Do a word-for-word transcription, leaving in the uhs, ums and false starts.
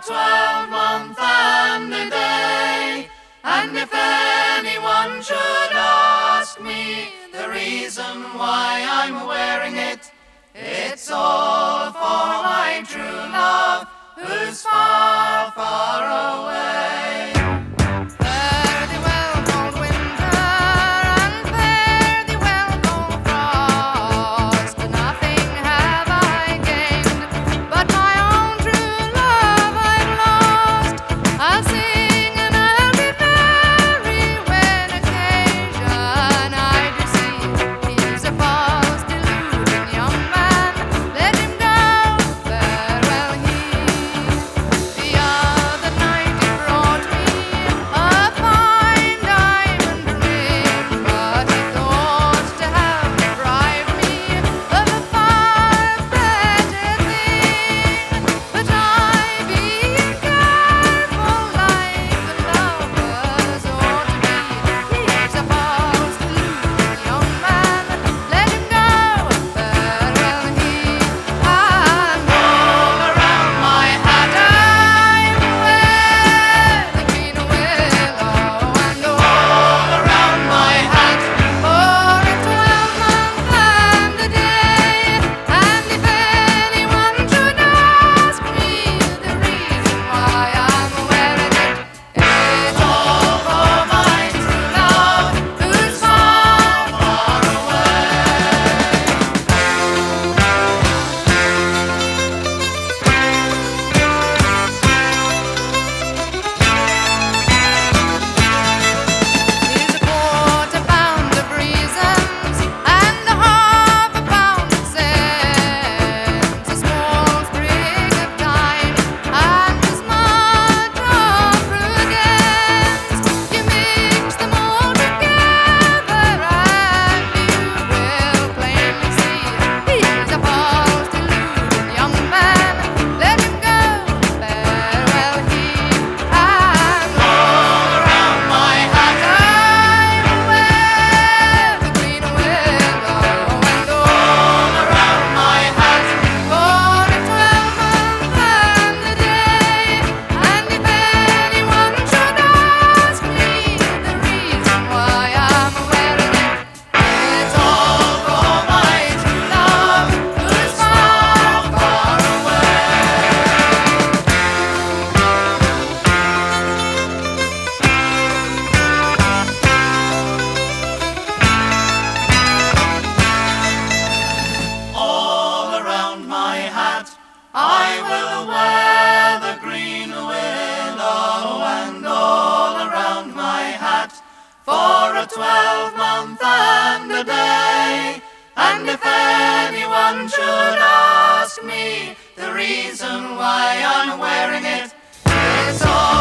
twelve-month and a day. And if anyone should ask me the reason why I'm wearing it, it's all for my true love who's far, far away. Fare thee well, cold winter, and fare thee well, cold frost. Nothing have I gained, but my own true love I've lost. I'll sing and I'll be merry when occasion I do see. He's a false, deluding young man. Let him go, farewell he. The other night he brought me a fine diamond ring, but he thought to have deprived me of a far better thing. But I, being careful like the lovers ought to be, he's a false, deluding young man. Let him go, farewell he. And all around my hat I wear the green willow, and all around my hat for a twelve-month and a day. And if anyone should ask me the reason why I'm wearing it, it's all for my true love who's far, far Here's a quarter pound of reasons and a half a pound of sense, a small sprig of time and a smudge of prudence. You mix them all together and you will plainly see he's a false, deluding young man. Let him go, farewell he. And all around my hat I wear the green willow, and all around my hat for a twelve-month and a day. And if anyone should ask me the reason why I'm wearing it, it's all for my true love who's far, far away. All around my hat I will wear the green willow, and all around my hat for a twelve-month and a day. And if anyone should ask me the reason why I'm wearing it, it's all